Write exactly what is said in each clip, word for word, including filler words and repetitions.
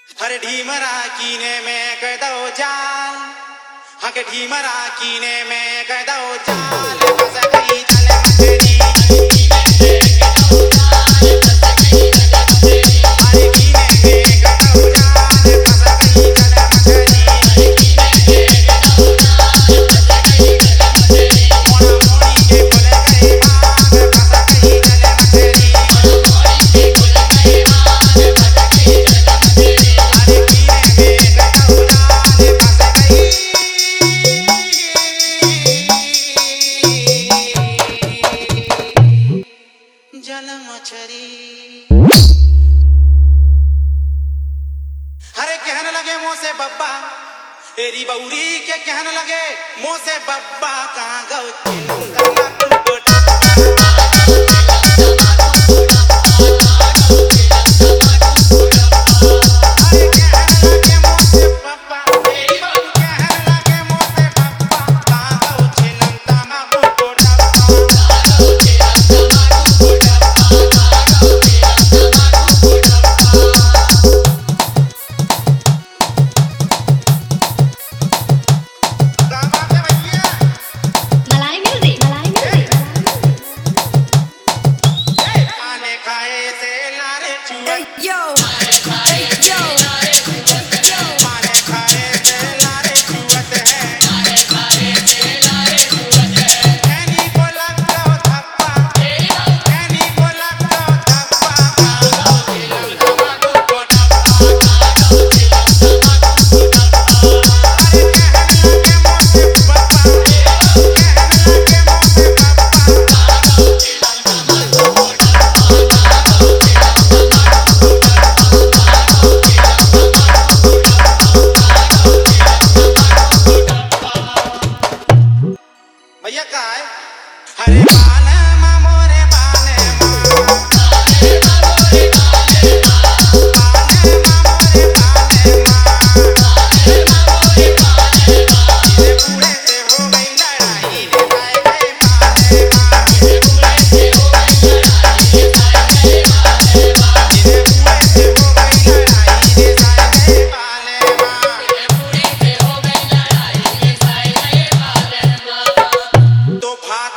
हर ढीमरा कीने में कदो जाल हक ढीमरा कीने में कदो जाल फंस गई चले मछली हरे कहने लगे मुँह से बब्बा तेरी बउरी के कहने लगे मुँह से बब्बा कहाँ गौ हरे बाले मा मोरे बाले मा बाले मा मोरे बाले मा बाले मा मोरे बाले मा बाले मा मोरे बाले मा ये बूढ़े से हो गई लड़ाई रे साए गए बाले मा ये बूढ़े से हो गई लड़ाई रे साए गए बाले मा ये बूढ़े से हो गई लड़ाई रे साए गए बाले मा ये बूढ़े से हो गई लड़ाई रे साए गए बाले मा तो भात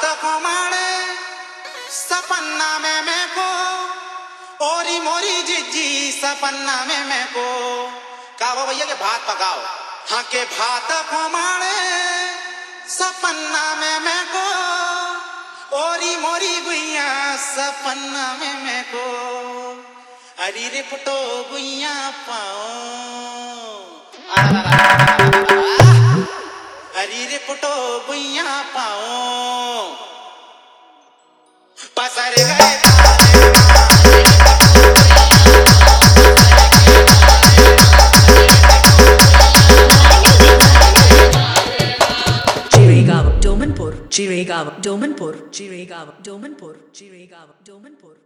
सपन्ना में मैं को ओरी मोरी जिज्जी सपन्ना में मैं को कहो भैया के भात पकाओ हाँ के भात खमाड़े सपन्ना में मैं को ओरी मोरी गुइया सपन्ना में मैं को अरे रे फुटो गुइया पाओ अरे रे फुटो गुइया पाओ पसर गए Chiragawa, Domanpur, Chiragawa, Domanpur, Chiragawa, Domanpur, Chiragawa, Domanpur.